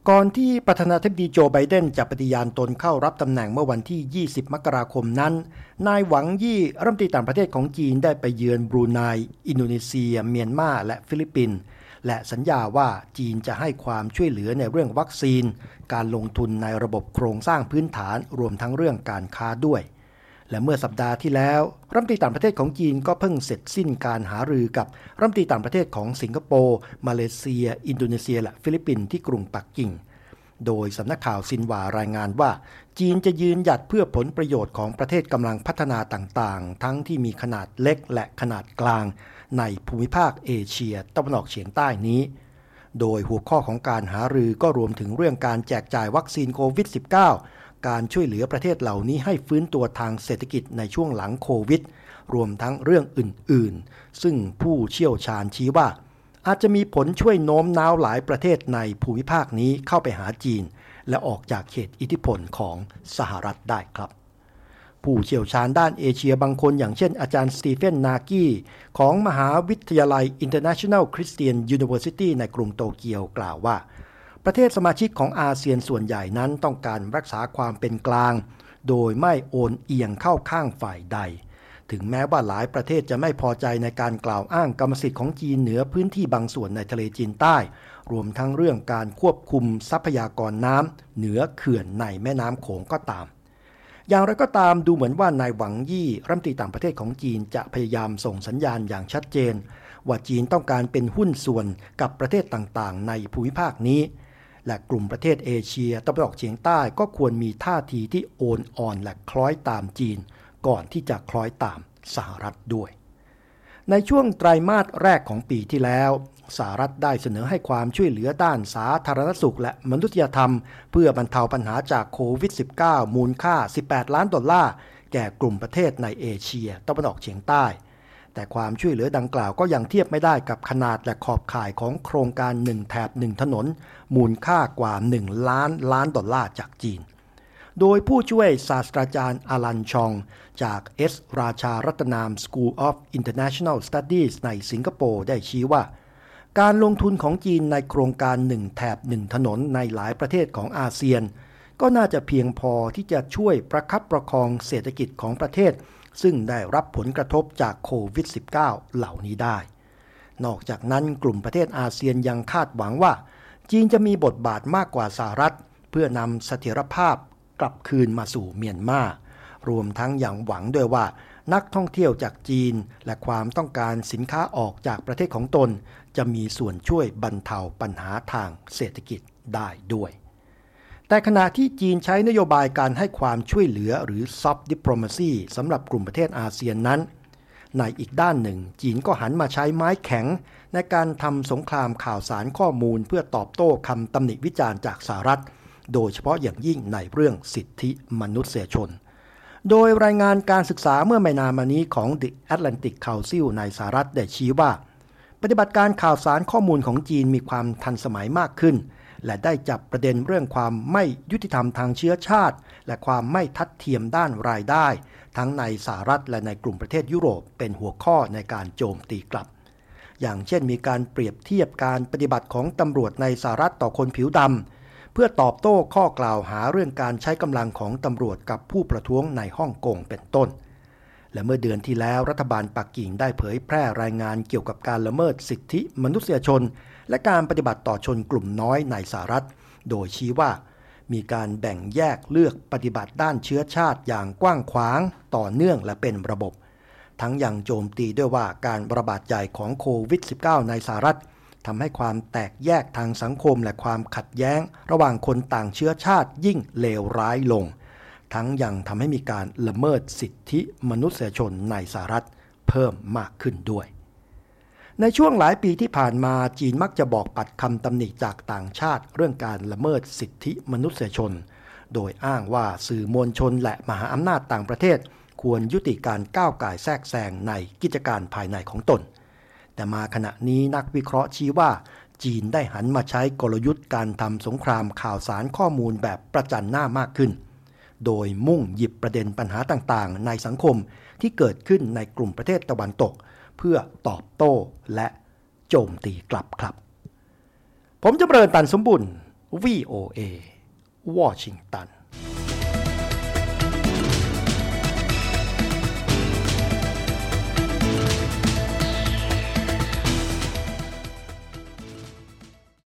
ก่อนที่ประธานาธิบดีโจไบเดนจะปฏิญาณตนเข้ารับตำแหน่งเมื่อวันที่20มกราคมนั้นนายหวังยี่รัฐมนตรีต่างประเทศของจีนได้ไปเยือนบรูไนอินโดนีเซียเมียนมาและฟิลิปปินส์และสัญญาว่าจีนจะให้ความช่วยเหลือในเรื่องวัคซีนการลงทุนในระบบโครงสร้างพื้นฐานรวมทั้งเรื่องการค้าด้วยและเมื่อสัปดาห์ที่แล้วรัฐมนตรีต่างประเทศของจีนก็เพิ่งเสร็จสิ้นการหารือกับรัฐมนตรีต่างประเทศของสิงคโปร์มาเลเซียอินโดนีเซียและฟิลิปปินส์ที่กรุงปักกิ่งโดยสำนักข่าวซินหวารายงานว่าจีนจะยืนหยัดเพื่อผลประโยชน์ของประเทศกำลังพัฒนาต่างๆทั้งที่มีขนาดเล็กและขนาดกลางในภูมิภาคเอเชียตะวันออกเฉียงใต้นี้โดยหัวข้อของการหารือก็รวมถึงเรื่องการแจกจ่ายวัคซีนโควิด -19 การช่วยเหลือประเทศเหล่านี้ให้ฟื้นตัวทางเศรษฐกิจในช่วงหลังโควิดรวมทั้งเรื่องอื่นๆซึ่งผู้เชี่ยวชาญชี้ว่าอาจจะมีผลช่วยโน้มน้าวหลายประเทศในภูมิภาคนี้เข้าไปหาจีนและออกจากเขตอิทธิพลของสหรัฐได้ครับผู้เชี่ยวชาญด้านเอเชียบางคนอย่างเช่นอาจารย์สตีเฟนนากี้ของมหาวิทยาลัย International Christian University ในกรุงโตเกียวกล่าวว่าประเทศสมาชิกของอาเซียนส่วนใหญ่นั้นต้องการรักษาความเป็นกลางโดยไม่โอนเอียงเข้าข้างฝ่ายใดถึงแม้ว่าหลายประเทศจะไม่พอใจในการกล่าวอ้างกรรมสิทธิ์ของจีนเหนือพื้นที่บางส่วนในทะเลจีนใต้รวมทั้งเรื่องการควบคุมทรัพยากรน้ำเหนือเขื่อนในแม่น้ำโขงก็ตามอย่างไรก็ตามดูเหมือนว่านายหวังยี่รัฐมนตรีต่างประเทศของจีนจะพยายามส่งสัญญาณอย่างชัดเจนว่าจีนต้องการเป็นหุ้นส่วนกับประเทศต่างๆในภูมิภาคนี้และกลุ่มประเทศเอเชียตะวันออกเฉียงใต้ก็ควรมีท่าทีที่โอนอ่อนและคล้อยตามจีนก่อนที่จะคล้อยตามสหรัฐด้วยในช่วงไตรมาสแรกของปีที่แล้วสหรัฐได้เสนอให้ความช่วยเหลือด้านสาธารณสุขและมนุษยธรรมเพื่อบรรเทาปัญหาจากโควิด -19 มูลค่า$18 ล้านแก่กลุ่มประเทศในเอเชียตะวันออกเฉียงใต้แต่ความช่วยเหลือดังกล่าวก็ยังเทียบไม่ได้กับขนาดและขอบข่ายของโครงการ1แถบ1ถนนมูลค่ากว่า$1 ล้านจากจีนโดยผู้ช่วยศาสตราจารย์อลันชองจาก ราชารัตนาม School of International Studies ในสิงคโปร์ได้ชี้ว่าการลงทุนของจีนในโครงการ1แถบ1ถนนในหลายประเทศของอาเซียนก็น่าจะเพียงพอที่จะช่วยประคับประคองเศรษฐกิจของประเทศซึ่งได้รับผลกระทบจากโควิด -19 เหล่านี้ได้นอกจากนั้นกลุ่มประเทศอาเซียนยังคาดหวังว่าจีนจะมีบทบาทมากกว่าสหรัฐเพื่อนำเสถียรภาพกลับคืนมาสู่เมียนมารวมทั้งยังหวังด้วยว่านักท่องเที่ยวจากจีนและความต้องการสินค้าออกจากประเทศของตนจะมีส่วนช่วยบรรเทาปัญหาทางเศรษฐกิจได้ด้วยแต่ขณะที่จีนใช้นโยบายการให้ความช่วยเหลือหรือ Soft Diplomacy สำหรับกลุ่มประเทศอาเซียนนั้นในอีกด้านหนึ่งจีนก็หันมาใช้ไม้แข็งในการทำสงครามข่าวสารข้อมูลเพื่อตอบโต้คำตำหนิวิจารณ์จากสหรัฐโดยเฉพาะอย่างยิ่งในเรื่องสิทธิมนุษยชนโดยรายงานการศึกษาเมื่อไม่นานมานี้ของ The Atlantic Council ในสหรัฐได้ชี้ว่าปฏิบัติการข่าวสารข้อมูลของจีนมีความทันสมัยมากขึ้นและได้จับประเด็นเรื่องความไม่ยุติธรรมทางเชื้อชาติและความไม่ทัดเทียมด้านรายได้ทั้งในสหรัฐและในกลุ่มประเทศยุโรปเป็นหัวข้อในการโจมตีกลับอย่างเช่นมีการเปรียบเทียบการปฏิบัติของตำรวจในสหรัฐต่อคนผิวดำเพื่อตอบโต้ข้อกล่าวหาเรื่องการใช้กำลังของตำรวจกับผู้ประท้วงในฮ่องกงเป็นต้นและเมื่อเดือนที่แล้วรัฐบาลปักกิ่งได้เผยแพร่รายงานเกี่ยวกับการละเมิดสิทธิมนุษยชนและการปฏิบัติต่อชนกลุ่มน้อยในสหรัฐโดยชี้ว่ามีการแบ่งแยกเลือกปฏิบัติด้านเชื้อชาติอย่างกว้างขวางต่อเนื่องและเป็นระบบทั้งยังโจมตีด้วยว่าการระบาดใหญ่ของโควิด -19 ในสหรัฐทำให้ความแตกแยกทางสังคมและความขัดแย้งระหว่างคนต่างเชื้อชาติยิ่งเลวร้ายลงทั้งยังทำให้มีการละเมิดสิทธิมนุษยชนในสหรัฐเพิ่มมากขึ้นด้วยในช่วงหลายปีที่ผ่านมาจีนมักจะบอกปัดคำตำหนิจากต่างชาติเรื่องการละเมิดสิทธิมนุษยชนโดยอ้างว่าสื่อมวลชนและมหาอำนาจต่างประเทศควรยุติการก้าวก่ายแทรกแซงในกิจการภายในของตนแต่มาขณะนี้นักวิเคราะห์ชี้ว่าจีนได้หันมาใช้กลยุทธ์การทำสงครามข่าวสารข้อมูลแบบประจันหน้ามากขึ้นโดยมุ่งหยิบประเด็นปัญหาต่างๆในสังคมที่เกิดขึ้นในกลุ่มประเทศตะวันตกเพื่อตอบโต้และโจมตีกลับครับผมจำเริญ ตันสมบุญ VOA วอชิงตัน